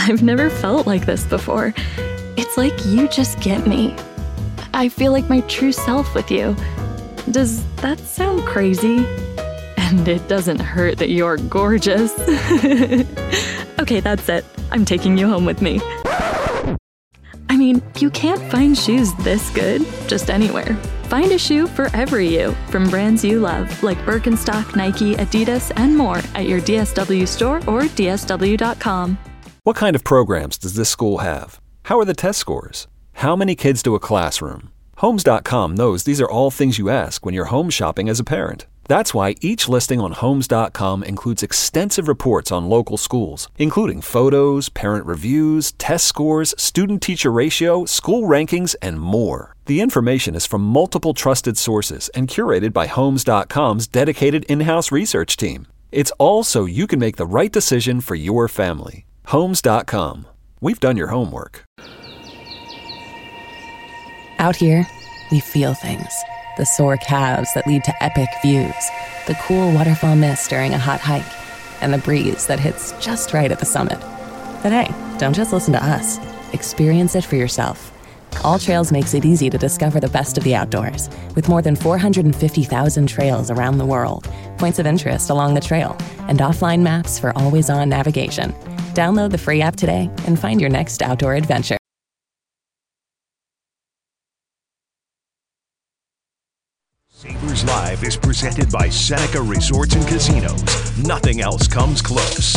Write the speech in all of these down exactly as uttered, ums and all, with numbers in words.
I've never felt like this before. It's like you just get me. I feel like my true self with you. Does that sound crazy? And it doesn't hurt that you're gorgeous. Okay, that's it. I'm taking you home with me. I mean, you can't find shoes this good just anywhere. Find a shoe for every you from brands you love, like Birkenstock, Nike, Adidas, and more at your D S W store or D S W dot com. What kind of programs does this school have? How are the test scores? How many kids do a classroom? Homes dot com knows these are all things you ask when you're home shopping as a parent. That's why each listing on Homes dot com includes extensive reports on local schools, including photos, parent reviews, test scores, student-teacher ratio, school rankings, and more. The information is from multiple trusted sources and curated by Homes dot com's dedicated in-house research team. It's all so you can make the right decision for your family. Homes dot com. We've done your homework. Out here, we feel things. The sore calves that lead to epic views, the cool waterfall mist during a hot hike, and the breeze that hits just right at the summit. But hey, don't just listen to us. Experience it for yourself. All Trails makes it easy to discover the best of the outdoors, with more than four hundred fifty thousand trails around the world, points of interest along the trail, and offline maps for always-on navigation. Download the free app today and find your next outdoor adventure. Sabres Live is presented by Seneca Resorts and Casinos. Nothing else comes close.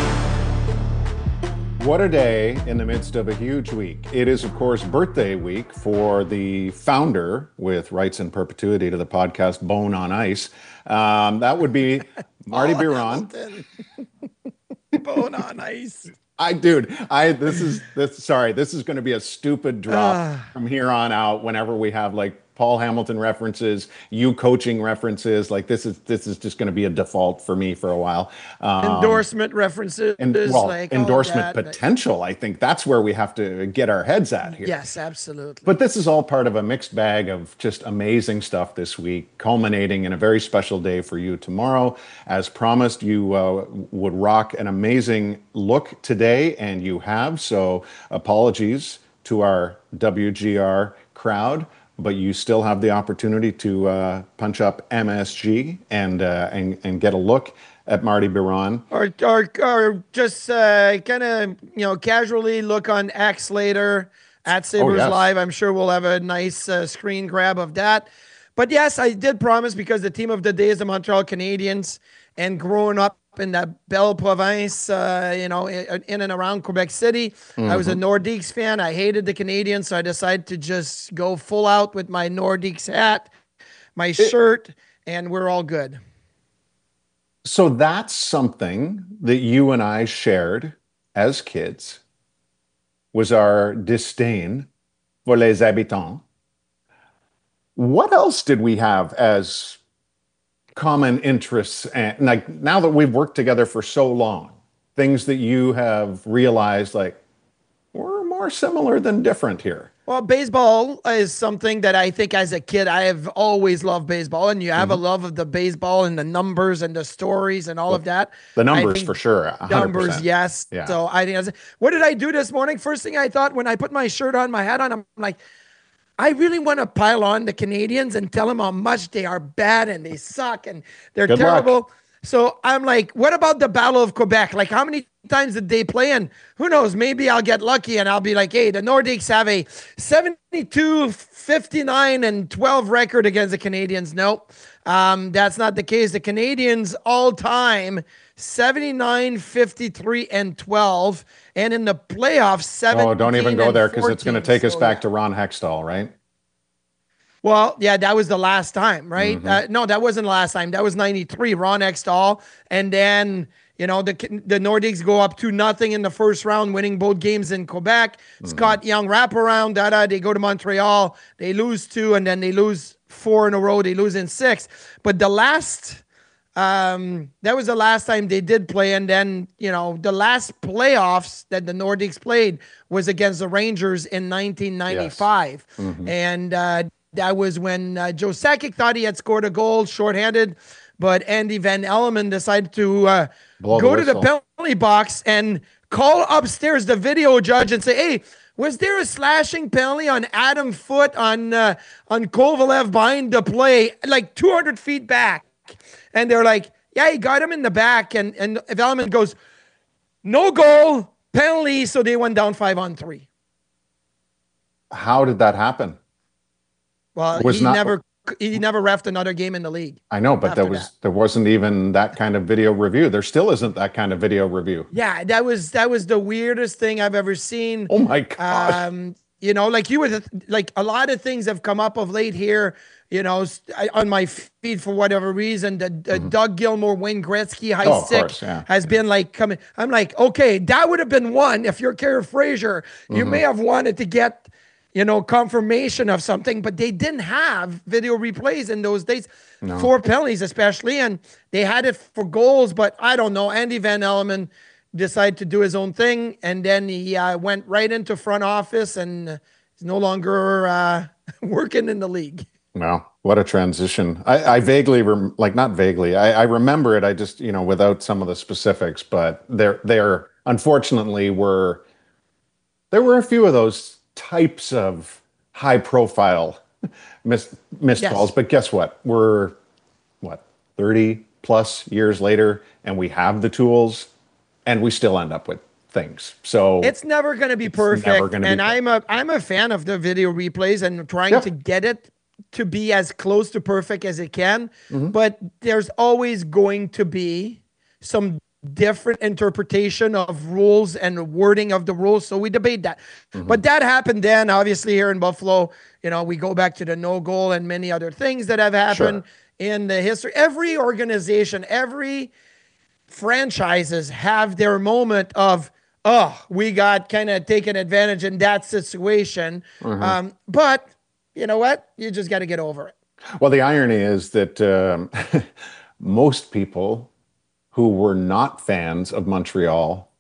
What a day in the midst of a huge week. It is, of course, birthday week for the founder, with rights in perpetuity to the podcast Bone on Ice. Um, that would be Marty Biron. Bone on Ice. I, dude, I, this is, this, sorry, this is going to be a stupid drop uh. from here on out whenever we have like Paul Hamilton references, you coaching references. Like this is this is just going to be a default for me for a while. Um, endorsement references, and well, like endorsement that, potential. I think that's where we have to get our heads at here. Yes, absolutely. But this is all part of a mixed bag of just amazing stuff this week, culminating in a very special day for you tomorrow. As promised, you uh, would rock an amazing look today, and you have. So apologies to our W G R crowd. But you still have the opportunity to uh, punch up M S G and uh, and and get a look at Marty Biron, or or or just uh, kind of you know casually look on X later at Sabres oh, yes. Live. I'm sure we'll have a nice uh, screen grab of that. But yes, I did promise, because the team of the day is the Montreal Canadiens, and growing up in that Belle Province, uh, you know, in, in and around Quebec City. Mm-hmm. I was a Nordiques fan. I hated the Canadiens, so I decided to just go full out with my Nordiques hat, my it, shirt, and we're all good. So that's something that you and I shared as kids, was our disdain for les habitants. What else did we have as common interests? And like now that we've worked together for so long, things that you have realized like we're more similar than different here? Well, baseball is something that I think as a kid, I have always loved baseball, and you have mm-hmm. a love of the baseball and the numbers and the stories and all well, of that. The numbers for sure. one hundred percent. Numbers, yes. Yeah. So I think, that's, what did I do this morning? First thing I thought when I put my shirt on, my hat on, I'm like, I really want to pile on the Canadians and tell them how much they are bad and they suck and they're Good terrible. Luck. So I'm like, what about the Battle of Quebec? Like, how many times did they play? And who knows, maybe I'll get lucky and I'll be like, hey, the Nordiques have a seventy-two, fifty-nine, and twelve record against the Canadians. Nope, um, that's not the case. The Canadians all time, seventy-nine, fifty-three, and twelve. And in the playoffs, seventeen. Oh, don't even go there, because it's going to take so, us back yeah. to Ron Hextall, right? Well, yeah, that was the last time, right? Mm-hmm. Uh, no, that wasn't the last time. That was ninety-three, Ron Hextall. And then, you know, the the Nordiques go up two nothing in the first round, winning both games in Quebec. Mm-hmm. Scott Young wraparound, da-da. They go to Montreal. They lose two, and then they lose four in a row. They lose in six. But the last, um, that was the last time they did play. And then, you know, the last playoffs that the Nordiques played was against the Rangers in nineteen ninety-five. Yes. Mm-hmm. And, uh, that was when uh, Joe Sakic thought he had scored a goal shorthanded, but Andy Van Elleman decided to uh, go to the penalty box and call upstairs the video judge and say, hey, was there a slashing penalty on Adam Foote on uh, on Kovalev behind the play, like two hundred feet back? And they're like, yeah, he got him in the back. And, and Velleman goes, no goal, penalty. So they went down five on three. How did that happen? Well, he not, never he never reffed another game in the league. I know, but there was that. there wasn't even that kind of video review. There still isn't that kind of video review. Yeah, that was that was the weirdest thing I've ever seen. Oh my god! Um, you know, like you were like a lot of things have come up of late here. You know, on my feed for whatever reason, the, the mm-hmm. Doug Gilmour, Wayne Gretzky, high oh, sick course, yeah. has been like coming. I'm like, okay, that would have been one if you're Carey Fraser. Mm-hmm. You may have wanted to get, you know, confirmation of something, but they didn't have video replays in those days no. for penalties, especially, and they had it for goals. But I don't know. Andy Van Elleman decided to do his own thing, and then he uh, went right into front office, and he's no longer uh, working in the league. Wow, what a transition. I, I vaguely, rem- like not vaguely, I, I remember it. I just, you know, without some of the specifics, but there, there unfortunately were, there were a few of those types of high profile miss, missed yes. calls. But guess what? We're, what, thirty plus years later, and we have the tools, and we still end up with things. So it's never going to be perfect. And be I'm a, I'm a fan of the video replays and trying yeah. to get it to be as close to perfect as it can, mm-hmm. but there's always going to be some different interpretation of rules and wording of the rules. So we debate that. Mm-hmm. But that happened then, obviously, here in Buffalo. You know, we go back to the no goal and many other things that have happened sure. in the history. Every organization, every franchises have their moment of, oh, we got kind of taken advantage in that situation. Mm-hmm. Um, but you know what? You just got to get over it. Well, the irony is that um, most people who were not fans of Montreal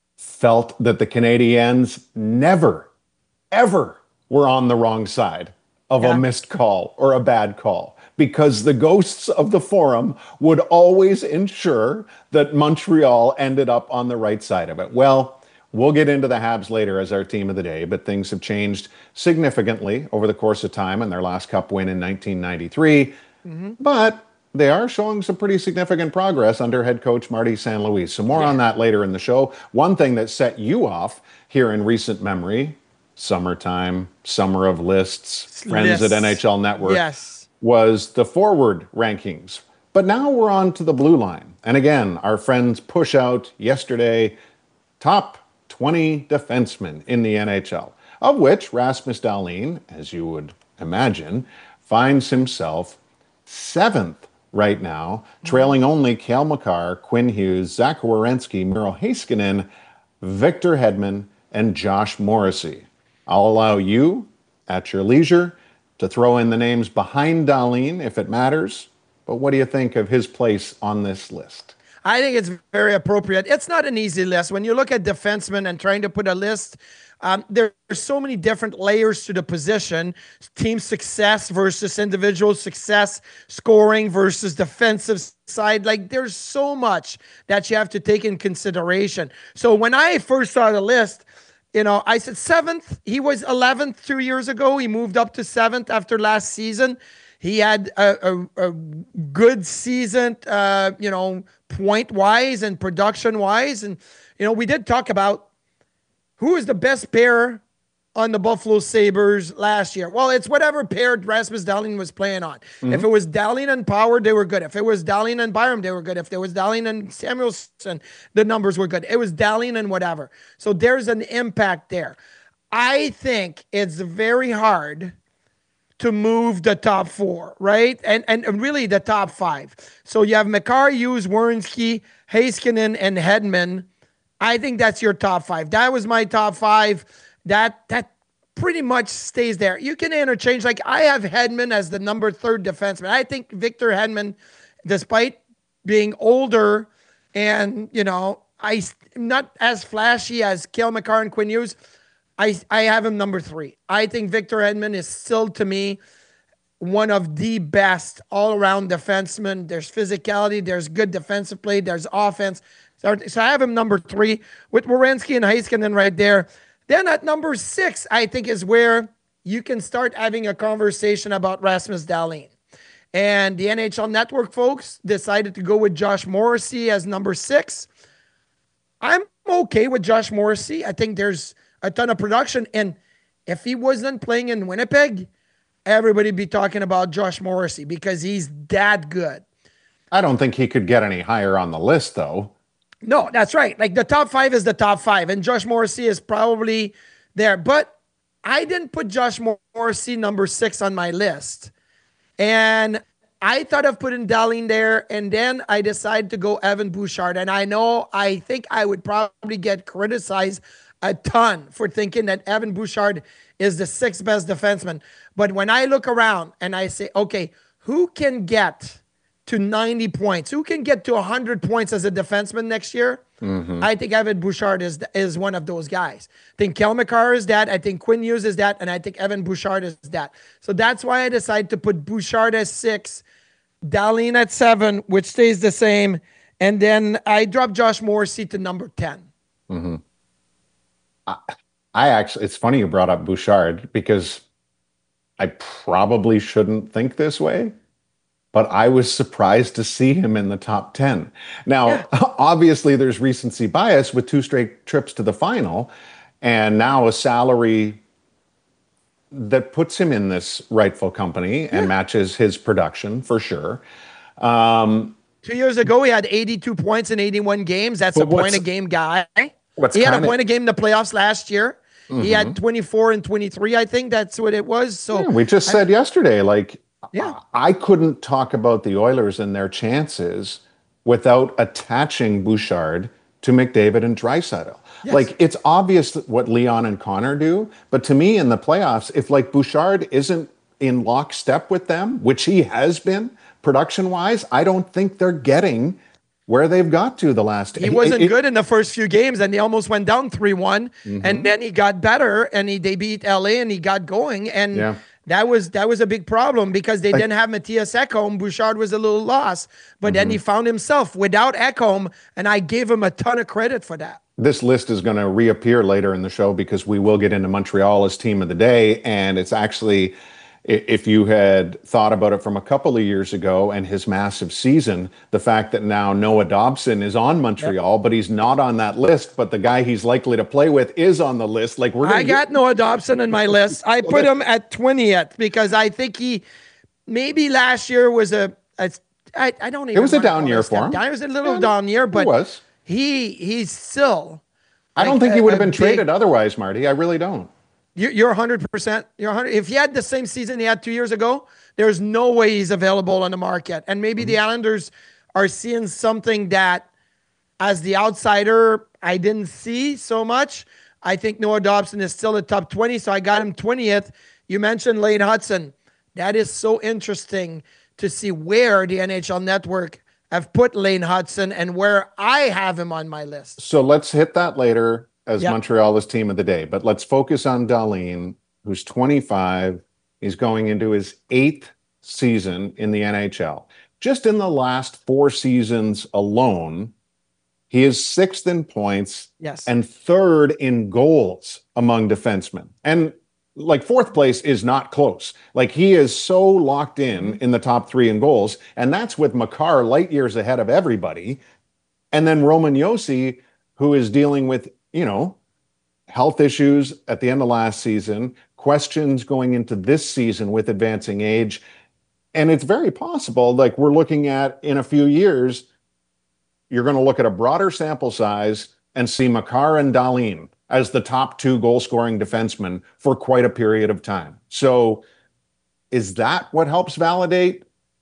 felt that the Canadiens never, ever were on the wrong side of yeah. a missed call or a bad call, because the ghosts of the Forum would always ensure that Montreal ended up on the right side of it. Well, we'll get into the Habs later as our team of the day, but things have changed significantly over the course of time in their last Cup win in nineteen ninety-three. Mm-hmm. But they are showing some pretty significant progress under head coach Marty Saint Louis. So more yeah. on that later in the show. One thing that set you off here in recent memory, summertime, summer of lists, friends lists. at N H L Network, yes. was the forward rankings. But now we're on to the blue line. And again, our friends push out yesterday top twenty defensemen in the N H L, of which Rasmus Dahlin, as you would imagine, finds himself seventh right now, trailing only Cale Makar, Quinn Hughes, Zach Werenski, Miro Heiskanen, Victor Hedman, and Josh Morrissey. I'll allow you, at your leisure, to throw in the names behind Dahlin if it matters, but what do you think of his place on this list? I think it's very appropriate. It's not an easy list. When you look at defensemen and trying to put a list, um, there's so many different layers to the position. Team success versus individual success, scoring versus defensive side. Like, there's so much that you have to take in consideration. So when I first saw the list, you know, I said seventh. He was eleventh two years ago. He moved up to seventh after last season. He had a, a, a good season, uh, you know, point-wise and production-wise. And, you know, we did talk about who is the best pair on the Buffalo Sabres last year. Well, it's whatever pair Rasmus Dahlin was playing on. Mm-hmm. If it was Dahlin and Power, they were good. If it was Dahlin and Byram, they were good. If there was Dahlin and Samuelson, the numbers were good. It was Dahlin and whatever. So there's an impact there. I think it's very hard to move the top four, right? And and really the top five. So you have Makar, Hughes, Werenski, Heiskanen, and Hedman. I think that's your top five. That was my top five. That that pretty much stays there. You can interchange. Like, I have Hedman as the number third defenseman. I think Victor Hedman, despite being older and, you know, I not as flashy as Cale Makar and Quinn Hughes, I, I have him number three. I think Victor Hedman is still, to me, one of the best all-around defensemen. There's physicality. There's good defensive play. There's offense. He's Start, so I have him number three with Werenski and Heiskanen right there. Then at number six, I think is where you can start having a conversation about Rasmus Dahlin. And the N H L Network folks decided to go with Josh Morrissey as number six. I'm okay with Josh Morrissey. I think there's a ton of production. And if he wasn't playing in Winnipeg, everybody be talking about Josh Morrissey because he's that good. I don't think he could get any higher on the list, though. No, that's right. Like the top five is the top five, and Josh Morrissey is probably there. But I didn't put Josh Morrissey number six on my list. And I thought of putting Dahlin there, and then I decided to go Evan Bouchard. And I know, I think I would probably get criticized a ton for thinking that Evan Bouchard is the sixth best defenseman. But when I look around and I say, okay, who can get to ninety points? Who can get to one hundred points as a defenseman next year? Mm-hmm. I think Evan Bouchard is is one of those guys. I think Kel McCarr is that. I think Quinn Hughes is that. And I think Evan Bouchard is that. So that's why I decided to put Bouchard as six, Dahlin at seven, which stays the same. And then I dropped Josh Morrissey to number ten. Mm-hmm. I, I actually, it's funny you brought up Bouchard because I probably shouldn't think this way, but I was surprised to see him in the top ten. Now, yeah. Obviously, there's recency bias with two straight trips to the final, and now a salary that puts him in this rightful company and yeah. matches his production for sure. Um, Two years ago, he had eighty-two points in eighty-one games. That's a point-a-game guy. He had a point-a-game in the playoffs last year. Mm-hmm. He had twenty-four and twenty-three, I think. That's what it was. So yeah, we just I, said yesterday, like, yeah. I couldn't talk about the Oilers and their chances without attaching Bouchard to McDavid and Draisaitl. Yes. Like, it's obvious what Leon and Connor do, but to me in the playoffs, if like Bouchard isn't in lockstep with them, which he has been production-wise, I don't think they're getting where they've got to the last. He wasn't it, good in the first few games, and they almost went down three one, mm-hmm. and then he got better, and he they beat L A, and he got going, and yeah. that was that was a big problem because they I, didn't have Matthias Ekholm. Bouchard was a little lost, but mm-hmm. then he found himself without Ekholm, and I gave him a ton of credit for that. This list is going to reappear later in the show because we will get into Montreal as team of the day, and it's actually, if you had thought about it from a couple of years ago and his massive season, the fact that now Noah Dobson is on Montreal, yep. but he's not on that list, but the guy he's likely to play with is on the list. Like we're. I got get- Noah Dobson in my list. I put him at twentieth because I think he maybe last year was a, a I, I don't even. It was a down year for him. Down. It was a little yeah, down year, but it was. he he's still. I like don't think a, he would have been big, traded otherwise, Marty. I really don't. You're one hundred percent. You're one hundred. If he had the same season he had two years ago, there's no way he's available on the market. And maybe mm-hmm. the Islanders are seeing something that, as the outsider, I didn't see so much. I think Noah Dobson is still a top twenty, so I got him twentieth. You mentioned Lane Hudson. That is so interesting to see where the N H L Network have put Lane Hudson and where I have him on my list. So let's hit that later as yep. Montreal is team of the day. But let's focus on Dahlin, who's twenty-five. He's going into his eighth season in the N H L. Just in the last four seasons alone, he is sixth in points yes. and third in goals among defensemen. And like fourth place is not close. Like he is so locked in in the top three in goals. And that's with Makar light years ahead of everybody. And then Roman Josi, who is dealing with, you know, health issues at the end of last season, questions going into this season with advancing age. And it's very possible, like we're looking at in a few years, you're going to look at a broader sample size and see Makar and Dahlin as the top two goal-scoring defensemen for quite a period of time. So is that what helps validate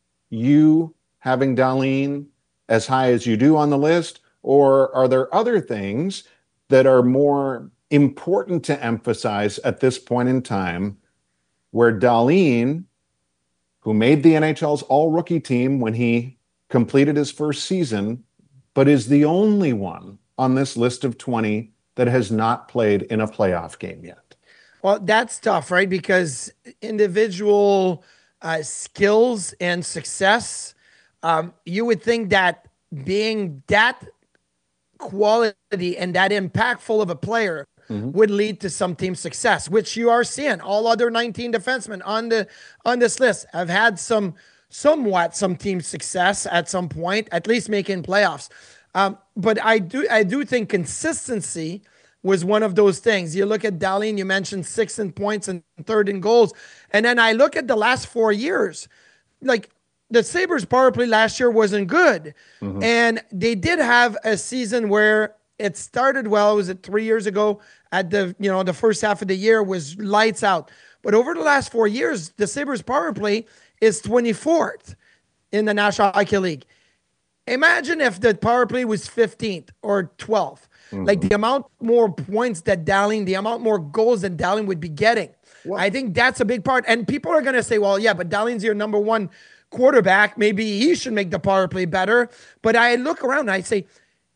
you having Dahlin as high as you do on the list? Or are there other things that are more important to emphasize at this point in time where Dahlin, who made the N H L's all-rookie team when he completed his first season, but is the only one on this list of twenty that has not played in a playoff game yet? Well, that's tough, right? Because individual uh, skills and success, um, you would think that being that quality and that impactful of a player mm-hmm. would lead to some team success, which you are seeing. All other nineteen defensemen on the on this list have had some somewhat some team success at some point, at least making playoffs. Um, but I do I do think consistency was one of those things. You look at Dahlin, you mentioned sixth in points and third in goals. And then I look at the last four years, like the Sabres power play last year wasn't good. Mm-hmm. And they did have a season where it started well. Was it three years ago at the, you know, the first half of the year was lights out. But over the last four years, the Sabres power play is twenty-fourth in the National Hockey League. Imagine if the power play was fifteenth or twelfth. Mm-hmm. Like the amount more points that Dahlin, the amount more goals that Dahlin would be getting. What? I think that's a big part. And people are going to say, well, yeah, but Dahlin's your number one quarterback. Maybe he should make the power play better. But I look around and I say,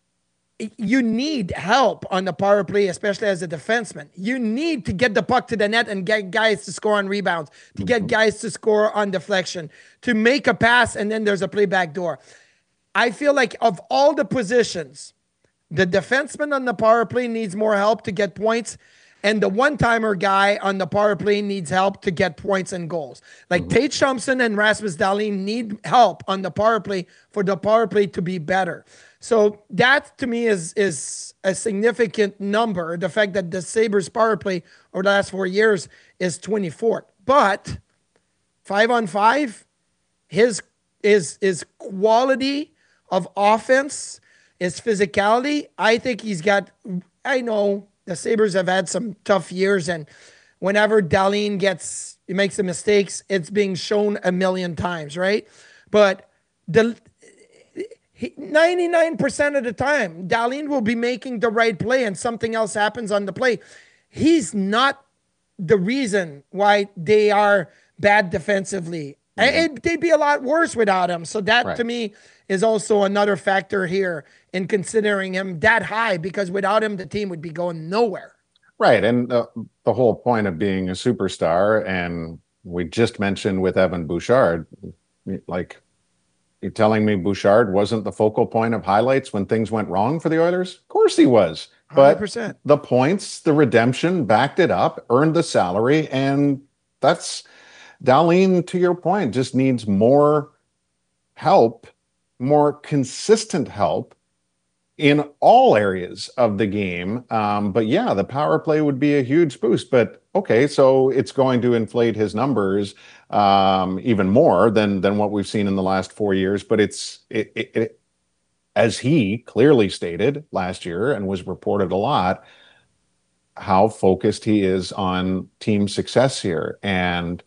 you need help on the power play, especially as a defenseman. You need to get the puck to the net and get guys to score on rebounds, to get guys to score on deflection, to make a pass, and then there's a play back door. I feel like of all the positions, the defenseman on the power play needs more help to get points, and the one-timer guy on the power play needs help to get points and goals. Like mm-hmm. Tage Thompson and Rasmus Dahlin need help on the power play for the power play to be better. So that to me is is a significant number. The fact that the Sabres power play over the last four years is twenty-fourth. But five on five, his is his quality of offense, his physicality, I think he's got, I know the Sabres have had some tough years, and whenever Dahlin gets, he makes the mistakes, it's being shown a million times, right? But the he, ninety-nine percent of the time, Dahlin will be making the right play and something else happens on the play. He's not the reason why they are bad defensively. Mm-hmm. It, they'd be a lot worse without him. So that, right. to me, is also another factor here in considering him that high, because without him, the team would be going nowhere. Right. And uh, the whole point of being a superstar, and we just mentioned with Evan Bouchard, like, you're telling me Bouchard wasn't the focal point of highlights when things went wrong for the Oilers? Of course he was. But one hundred percent. The points, the redemption backed it up, earned the salary, and that's Dahlin, to your point, just needs more help, more consistent help in all areas of the game. Um, but yeah, the power play would be a huge boost. But okay, so it's going to inflate his numbers um, even more than than what we've seen in the last four years. But it's it, it, it, as he clearly stated last year and was reported a lot, how focused he is on team success here and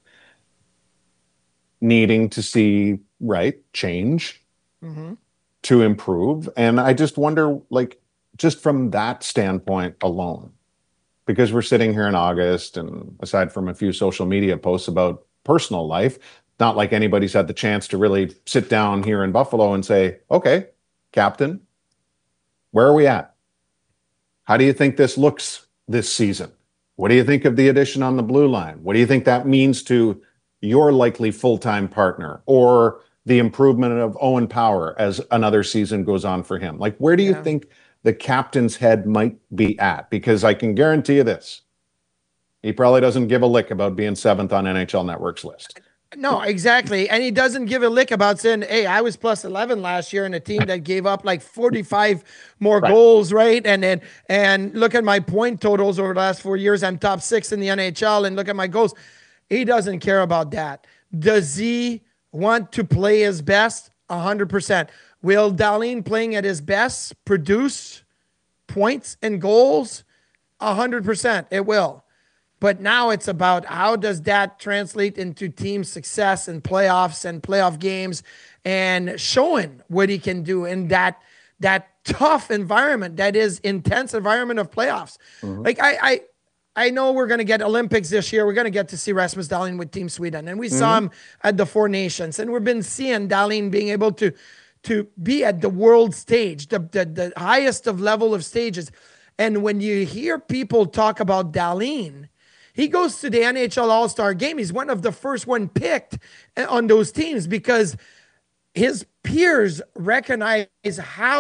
needing to see right change. Mm-hmm. To improve. And I just wonder, like, just from that standpoint alone, because we're sitting here in August, and aside from a few social media posts about personal life, not like anybody's had the chance to really sit down here in Buffalo and say, okay, Captain, where are we at? How do you think this looks this season? What do you think of the addition on the blue line? What do you think that means to your likely full-time partner, or the improvement of Owen Power as another season goes on for him? Like, where do you yeah. think the captain's head might be at? Because I can guarantee you this, he probably doesn't give a lick about being seventh on N H L Network's list. No, exactly. And he doesn't give a lick about saying, hey, I was plus eleven last year in a team that gave up like forty-five more right. goals, right? And then and look at my point totals over the last four years. I'm top six in the N H L, and look at my goals. He doesn't care about that. Does he want to play his best? one hundred percent. Will Dahlin playing at his best produce points and goals? one hundred percent. It will. But now it's about how does that translate into team success and playoffs and playoff games, and showing what he can do in that that tough environment, that is intense environment of playoffs. Mm-hmm. Like I, I I know we're going to get Olympics this year. We're going to get to see Rasmus Dahlin with Team Sweden. And we mm-hmm. saw him at the Four Nations. And we've been seeing Dahlin being able to, to be at the world stage, the, the, the highest of level of stages. And when you hear people talk about Dahlin, he goes to the N H L All-Star game. He's one of the first one picked on those teams because his peers recognize how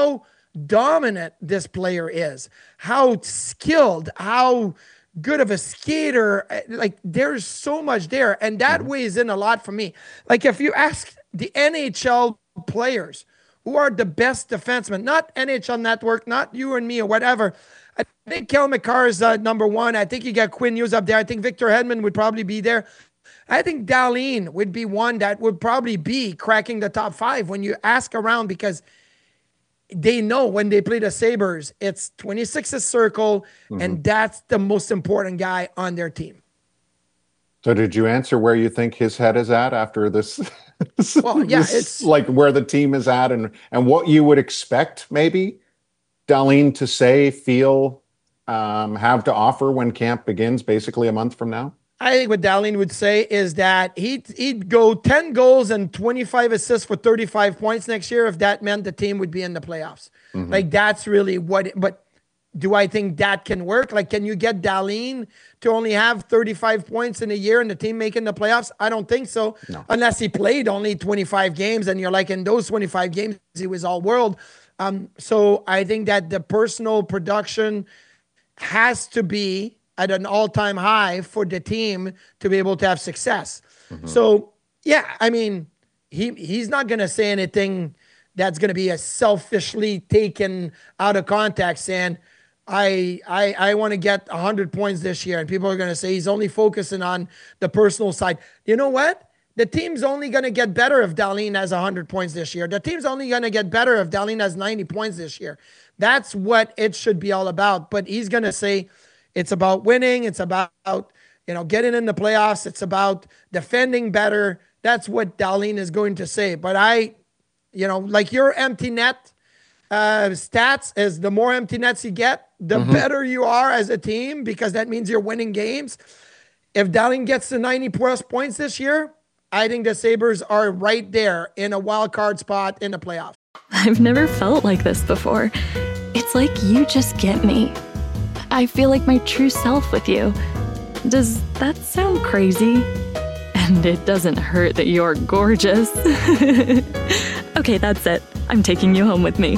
dominant this player is, how skilled, how good of a skater. Like, there's so much there, and that weighs in a lot for me. Like, if you ask the N H L players who are the best defensemen, not N H L Network, not you and me or whatever, I think Cale Makar is uh, number one. I think you got Quinn Hughes up there. I think Victor Hedman would probably be there. I think Dahlin would be one that would probably be cracking the top five when you ask around, because they know when they play the Sabres, it's twenty-six a circle, mm-hmm. and that's the most important guy on their team. So did you answer where you think his head is at after this? Well, yeah, this, it's like where the team is at, and, and what you would expect maybe Dahlin to say, feel, um, have to offer when camp begins basically a month from now? I think what Dahlin would say is that he'd, he'd go ten goals and twenty-five assists for thirty-five points next year if that meant the team would be in the playoffs. Mm-hmm. Like, that's really what, but do I think that can work? Like, can you get Dahlin to only have thirty-five points in a year and the team making the playoffs? I don't think so. No. Unless he played only twenty-five games and you're like, in those twenty-five games, he was all world. Um, so I think that the personal production has to be at an all-time high for the team to be able to have success. Mm-hmm. So, yeah, I mean, he he's not going to say anything that's going to be a selfishly taken out of context saying, I I I want to get one hundred points this year. And people are going to say he's only focusing on the personal side. You know what? The team's only going to get better if Dahlin has one hundred points this year. The team's only going to get better if Dahlin has ninety points this year. That's what it should be all about. But he's going to say it's about winning. It's about, you know, getting in the playoffs. It's about defending better. That's what Dahlin is going to say. But I, you know, like your empty net uh, stats is the more empty nets you get, the mm-hmm. better you are as a team, because that means you're winning games. If Dahlin gets to ninety plus points this year, I think the Sabres are right there in a wild card spot in the playoffs. I've never felt like this before. It's like you just get me. I feel like my true self with you. Does that sound crazy? And it doesn't hurt that you're gorgeous. Okay, that's it. I'm taking you home with me.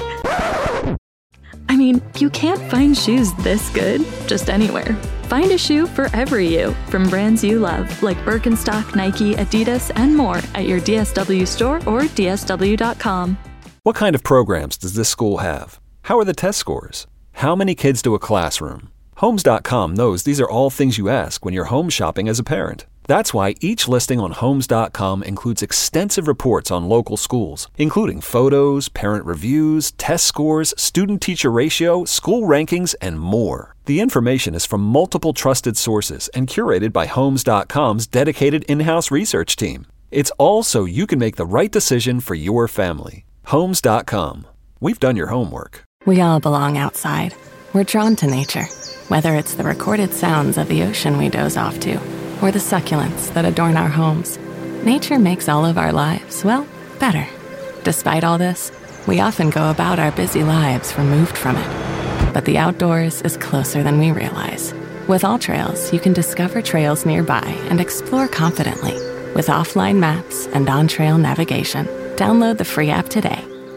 I mean, you can't find shoes this good just anywhere. Find a shoe for every you, from brands you love, like Birkenstock, Nike, Adidas, and more at your D S W store or D S W dot com. What kind of programs does this school have? How are the test scores? How many kids do a classroom? Homes dot com knows these are all things you ask when you're home shopping as a parent. That's why each listing on Homes dot com includes extensive reports on local schools, including photos, parent reviews, test scores, student-teacher ratio, school rankings, and more. The information is from multiple trusted sources and curated by Homes dot com's dedicated in-house research team. It's all so you can make the right decision for your family. Homes dot com. We've done your homework. We all belong outside. We're drawn to nature, whether it's the recorded sounds of the ocean we doze off to, or the succulents that adorn our homes. Nature makes all of our lives, well, better. Despite all this, we often go about our busy lives removed from it. But the outdoors is closer than we realize. With AllTrails, you can discover trails nearby and explore confidently with offline maps and on-trail navigation. Download the free app today.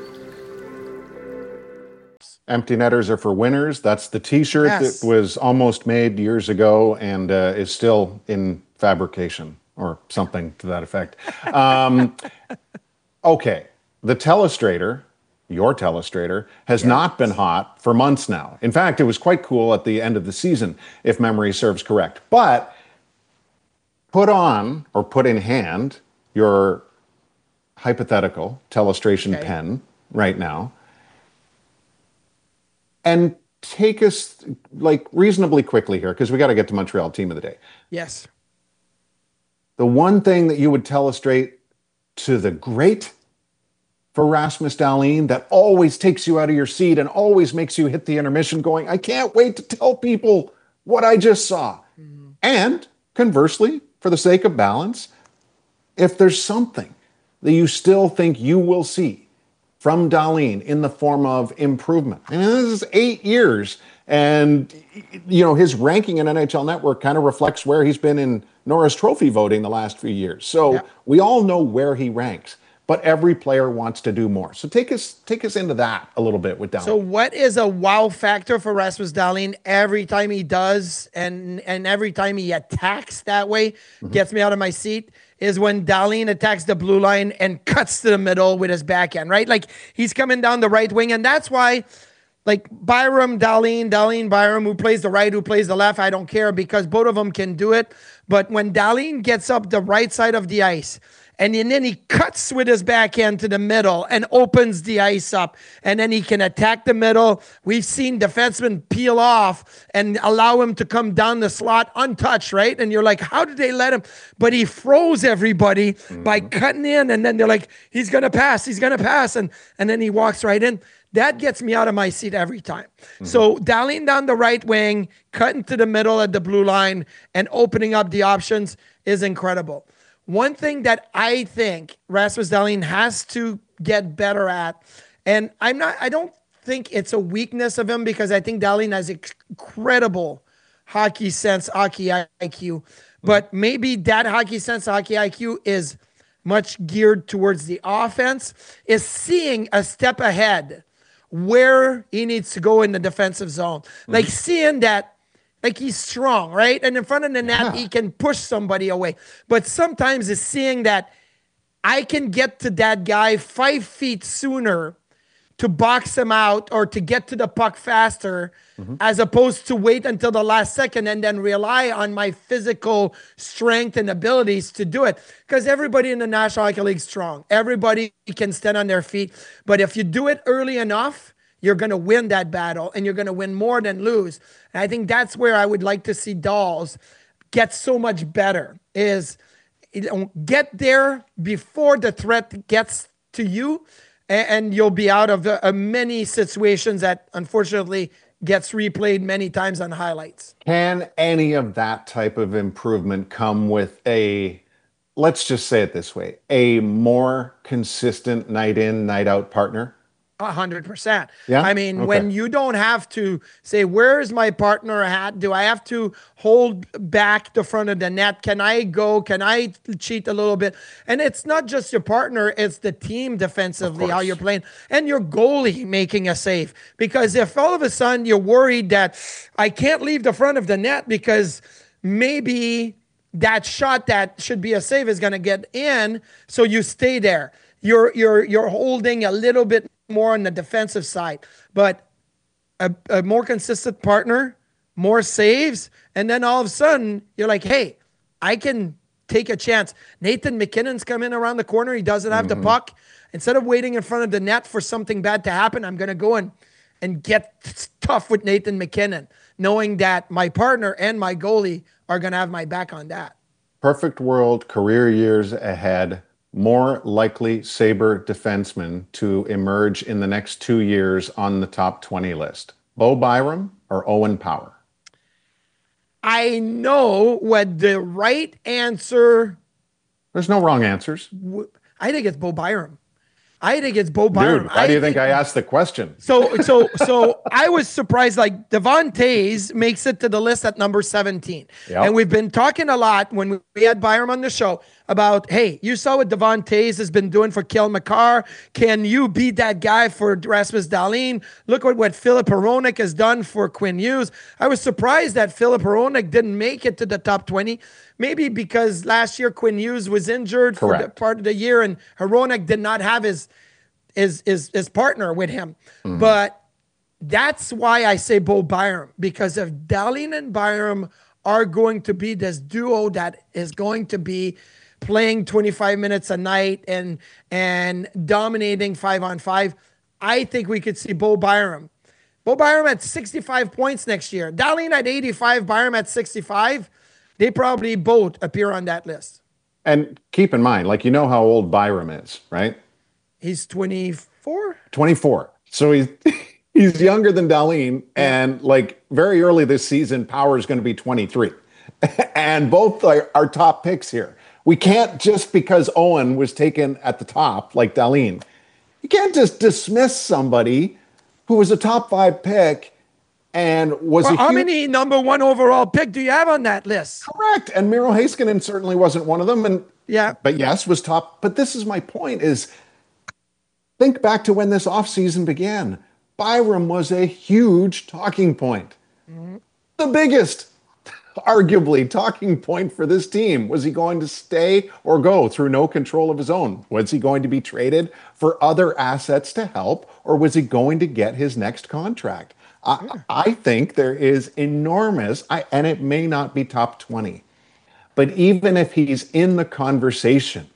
Empty netters are for winners. That's the T-shirt Yes. that was almost made years ago and uh, is still in fabrication or something to that effect. Um, okay, the Telestrator, your Telestrator, has Yes. not been hot for months now. In fact, it was quite cool at the end of the season, if memory serves correct. But put on, or put in hand, your hypothetical Telestration Okay. pen right now, and take us like reasonably quickly here, because we got to get to Montreal team of the day. Yes. The one thing that you would telestrate to the great for Rasmus Dahlin that always takes you out of your seat and always makes you hit the intermission going, I can't wait to tell people what I just saw. Mm-hmm. And conversely, for the sake of balance, if there's something that you still think you will see from Dahlin in the form of improvement. I mean, this is eight years, and you know his ranking in N H L Network kind of reflects where he's been in Norris Trophy voting the last few years. So yeah. we all know where he ranks. but every player wants to do more. So take us take us into that a little bit with Dahlin. So what is a wow factor for Rasmus Dahlin every time he does and and every time he attacks that way, mm-hmm. gets me out of my seat, is when Dahlin attacks the blue line and cuts to the middle with his backhand, right? Like he's coming down the right wing, and that's why like Byram, Dahlin, Dahlin, Byram, who plays the right, who plays the left, I don't care because both of them can do it. But when Dahlin gets up the right side of the ice, and then he cuts with his backhand to the middle and opens the ice up. And then he can attack the middle. We've seen defensemen peel off and allow him to come down the slot untouched, right? And you're like, how did they let him? But he froze everybody mm-hmm. by cutting in. And then they're like, he's going to pass. He's going to pass. And, and then he walks right in. That gets me out of my seat every time. Mm-hmm. So Dahlin down the right wing, cutting to the middle at the blue line, and opening up the options is incredible. One thing that I think Rasmus Dahlin has to get better at, and I'm not, I don't think it's a weakness of him because I think Dahlin has incredible hockey sense, hockey I Q, but maybe that hockey sense, hockey I Q is much geared towards the offense, is seeing a step ahead where he needs to go in the defensive zone. Mm-hmm. Like seeing that, like he's strong, right? And in front of the net, yeah. he can push somebody away. But sometimes it's seeing that I can get to that guy five feet sooner to box him out or to get to the puck faster, mm-hmm. as opposed to wait until the last second and then rely on my physical strength and abilities to do it. Because everybody in the National Hockey League is strong. Everybody can stand on their feet. But if you do it early enough, you're going to win that battle, and you're going to win more than lose. And I think that's where I would like to see Dolls get so much better, is you know, get there before the threat gets to you, and, and you'll be out of the, uh, many situations that unfortunately gets replayed many times on highlights. Can any of that type of improvement come with a, let's just say it this way, a more consistent night in, night out partner? A hundred percent. Yeah. I mean, okay. when you don't have to say, where's my partner at? Do I have to hold back the front of the net? Can I go? Can I cheat a little bit? And it's not just your partner, it's the team defensively, how you're playing, and your goalie making a save. Because if all of a sudden you're worried that I can't leave the front of the net because maybe that shot that should be a save is going to get in, so you stay there. You're you're you're holding a little bit more on the defensive side, but a, a more consistent partner, more saves, and then all of a sudden you're like, hey, I can take a chance. Nathan MacKinnon's coming around the corner. He doesn't have mm-hmm. the puck. Instead of waiting in front of the net for something bad to happen, I'm going to go in and get tough with Nathan MacKinnon, knowing that my partner and my goalie are going to have my back on that. Perfect world, career years ahead. More likely Sabre defenseman to emerge in the next two years on the top twenty list? Bo Byram or Owen Power? I know what the right answer. There's no wrong answers. I think it's Bo Byram. I think it's Bo Byram. Dude, why I do you think, think I asked the question? So, so, so I was surprised. Like Devon Toews makes it to the list at number seventeen, yep. And we've been talking a lot when we had Byram on the show about, hey, you saw what Devon Toews has been doing for Cale Makar. Can you be that guy for Rasmus Dahlin? Look at what Filip Hronek has done for Quinn Hughes. I was surprised that Filip Hronek didn't make it to the top twenty. Maybe because last year Quinn Hughes was injured Correct. for the part of the year, and Hronek did not have his his his, his partner with him. Mm-hmm. But that's why I say Bo Byram, because if Dahlin and Byram are going to be this duo that is going to be playing twenty-five minutes a night and and dominating five on five, I think we could see Bo Byram. Bo Byram at sixty-five points next year. Dahlin at eighty-five, Byram at sixty-five. They probably both appear on that list. And keep in mind, like, you know how old Byram is, right? He's twenty-four? twenty-four. So he's he's younger than Dahlin. And like very early this season, Power is going to be twenty-three. And both are, are top picks here. We can't, just because Owen was taken at the top, like Dahlin, you can't just dismiss somebody who was a top five pick and was well, a how huge... many number one overall pick do you have on that list? Correct. And Miro Heiskanen certainly wasn't one of them. And Yeah. But yes, was top. But this is my point is, think back to when this offseason began. Byram was a huge talking point. Mm-hmm. The biggest, arguably, talking point for this team. Was he going to stay or go through no control of his own? Was he going to be traded for other assets to help, or was he going to get his next contract? I, I think there is enormous, I, and it may not be top twenty, but even if he's in the conversation,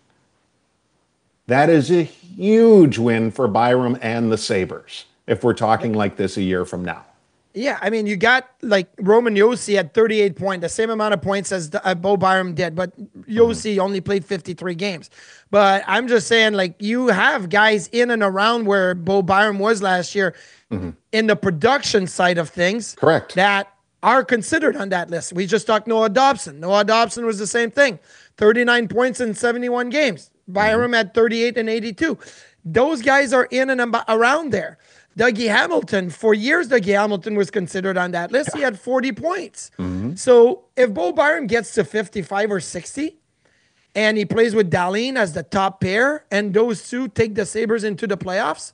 that is a huge win for Byram and the Sabres, if we're talking like this a year from now. Yeah, I mean, you got like Roman Josi at thirty-eight points, the same amount of points as uh, Bo Byram did, but Josi mm-hmm. only played fifty-three games. But I'm just saying, like, you have guys in and around where Bo Byram was last year mm-hmm. in the production side of things. Correct. That are considered on that list. We just talked Noah Dobson. Noah Dobson was the same thing. thirty-nine points in seventy-one games. Byram mm-hmm. at thirty-eight and eighty-two. Those guys are in and ab- around there. Dougie Hamilton, for years, Dougie Hamilton was considered on that list. He had forty points. Mm-hmm. So if Bo Byram gets to fifty-five or sixty, and he plays with Dahlin as the top pair, and those two take the Sabres into the playoffs,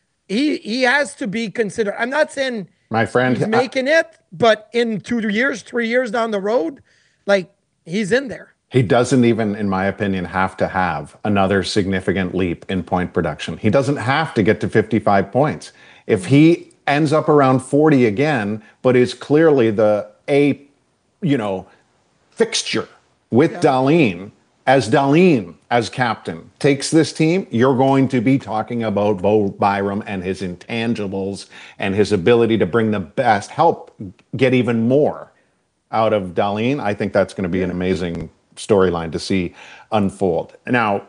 he he has to be considered. I'm not saying my friend he's making I, it, but in two years, three years down the road, like, he's in there. He doesn't even, in my opinion, have to have another significant leap in point production. He doesn't have to get to fifty-five points. If he ends up around forty again, but is clearly the A, you know, fixture with yeah. Dahlin, as Dahlin as captain takes this team, you're going to be talking about Bo Byram and his intangibles and his ability to bring the best, help get even more out of Dahlin. I think that's going to be an amazing storyline to see unfold. Now,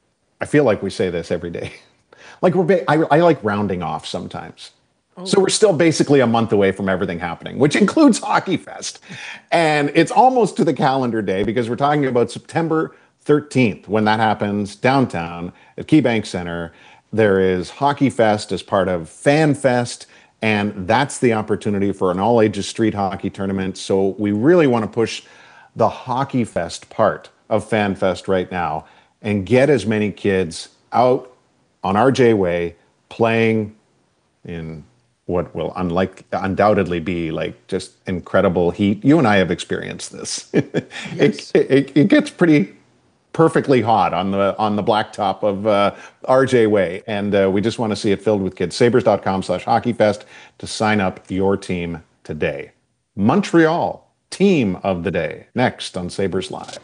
I feel like we say this every day. Like we're, ba- I, I like rounding off sometimes. Oh. So we're still basically a month away from everything happening, which includes Hockey Fest. And it's almost to the calendar day because we're talking about September thirteenth when that happens downtown at KeyBank Center. There is Hockey Fest as part of Fan Fest, and that's the opportunity for an all-ages street hockey tournament. So we really want to push the Hockey Fest part of Fan Fest right now and get as many kids out on R J Way playing in what will unlike undoubtedly be like just incredible heat. You and I have experienced this. Yes. it, it, it gets pretty perfectly hot on the on the blacktop of uh, R J Way, and uh, we just want to see it filled with kids. Sabres.com slash hockeyfest to sign up your team today. Montreal, team of the day, next on Sabres Live.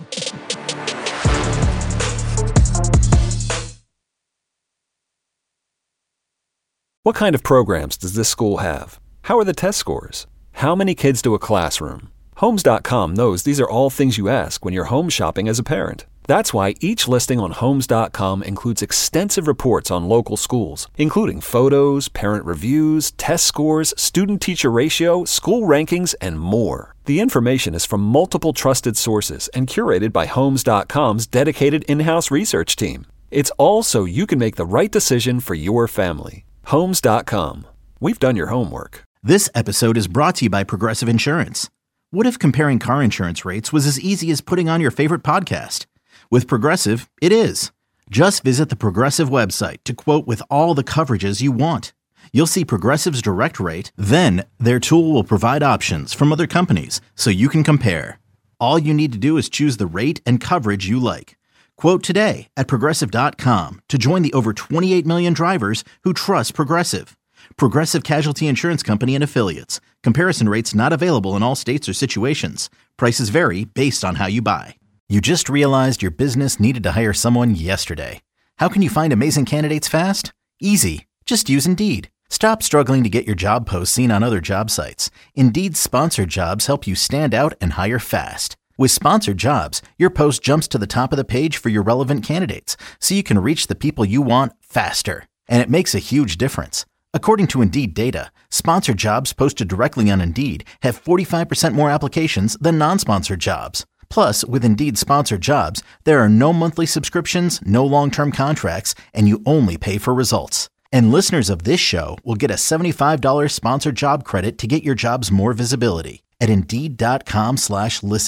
What kind of programs does this school have? How are the test scores? How many kids do a classroom? Homes dot com knows these are all things you ask when you're home shopping as a parent. That's why each listing on Homes dot com includes extensive reports on local schools, including photos, parent reviews, test scores, student-teacher ratio, school rankings, and more. The information is from multiple trusted sources and curated by Homes dot com's dedicated in-house research team. It's all so you can make the right decision for your family. Homes dot com. We've done your homework. This episode is brought to you by Progressive Insurance. What if comparing car insurance rates was as easy as putting on your favorite podcast? With Progressive, it is. Just visit the Progressive website to quote with all the coverages you want. You'll see Progressive's direct rate, then their tool will provide options from other companies so you can compare. All you need to do is choose the rate and coverage you like. Quote today at Progressive dot com to join the over twenty-eight million drivers who trust Progressive. Progressive Casualty Insurance Company and Affiliates. Comparison rates not available in all states or situations. Prices vary based on how you buy. You just realized your business needed to hire someone yesterday. How can you find amazing candidates fast? Easy. Just use Indeed. Stop struggling to get your job posts seen on other job sites. Indeed's sponsored jobs help you stand out and hire fast. With sponsored jobs, your post jumps to the top of the page for your relevant candidates, so you can reach the people you want faster. And it makes a huge difference. According to Indeed data, sponsored jobs posted directly on Indeed have forty-five percent more applications than non-sponsored jobs. Plus, with Indeed sponsored jobs, there are no monthly subscriptions, no long-term contracts, and you only pay for results. And listeners of this show will get a seventy-five dollars sponsored job credit to get your jobs more visibility at Indeed.com slash listen.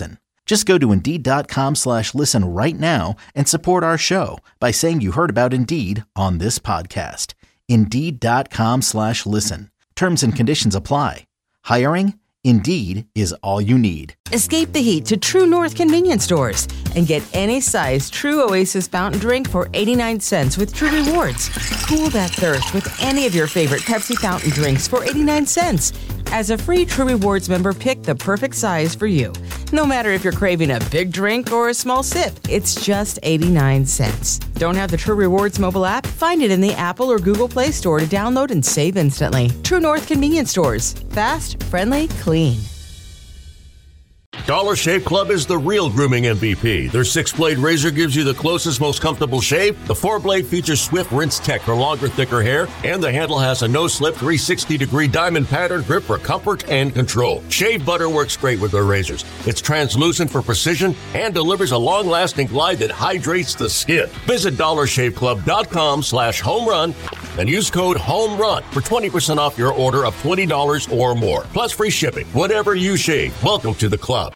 Just go to Indeed.com slash listen right now and support our show by saying you heard about Indeed on this podcast. Indeed.com slash listen. Terms and conditions apply. Hiring? Indeed is all you need. Escape the heat to True North convenience stores and get any size True Oasis fountain drink for eighty-nine cents with True Rewards. Cool that thirst with any of your favorite Pepsi fountain drinks for eighty-nine cents. As a free True Rewards member, pick the perfect size for you. No matter if you're craving a big drink or a small sip, it's just eighty-nine cents. Don't have the True Rewards mobile app? Find it in the Apple or Google Play Store to download and save instantly. True North convenience stores. Fast, friendly, clean. Dollar Shave Club is the real grooming M V P. Their six-blade razor gives you the closest, most comfortable shave. The four-blade features swift rinse tech for longer, thicker hair. And the handle has a no-slip three hundred sixty degree diamond pattern grip for comfort and control. Shave butter works great with their razors. It's translucent for precision and delivers a long-lasting glide that hydrates the skin. Visit dollar shave club dot com slash home run and use code HOMERUN for twenty percent off your order of twenty dollars or more. Plus free shipping. Whatever you shave, welcome to the club.